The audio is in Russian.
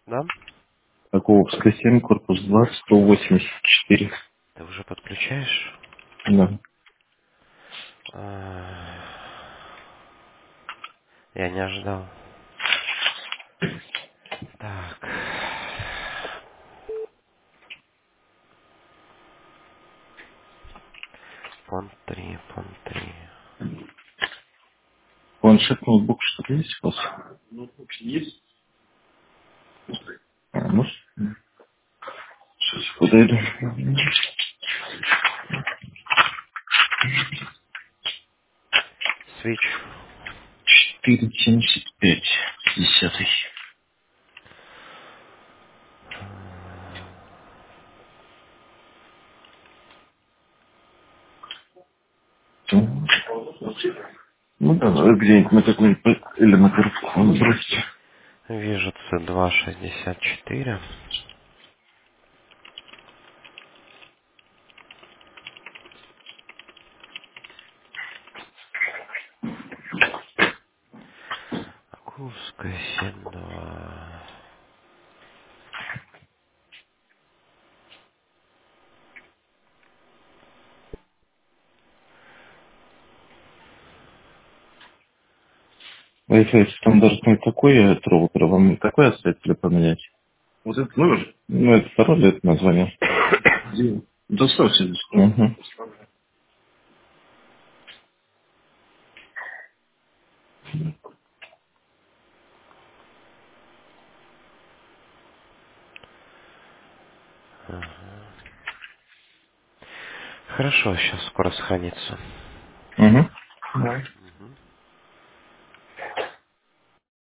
Да? Акуловская 7, корпус 2, 184. Ты уже подключаешь? Да. Я не ожидал. Так. Фонд 3. Планшет, ноутбук, что-то есть у вас? Ноутбук есть. Ну, сейчас подойду. 4.75. 4,75. 10. Ну да, где-нибудь на какой-нибудь или на карту бросьте. Вижу C2.64. Акуловская 7.2. Wi-Fi стандартный такой от роутера. Вам не такой оставить или поменять? Вот этот номер? Ну, это пароль, это название. Где? Доставьте здесь. Угу. Хорошо, сейчас скоро сохранится. Угу.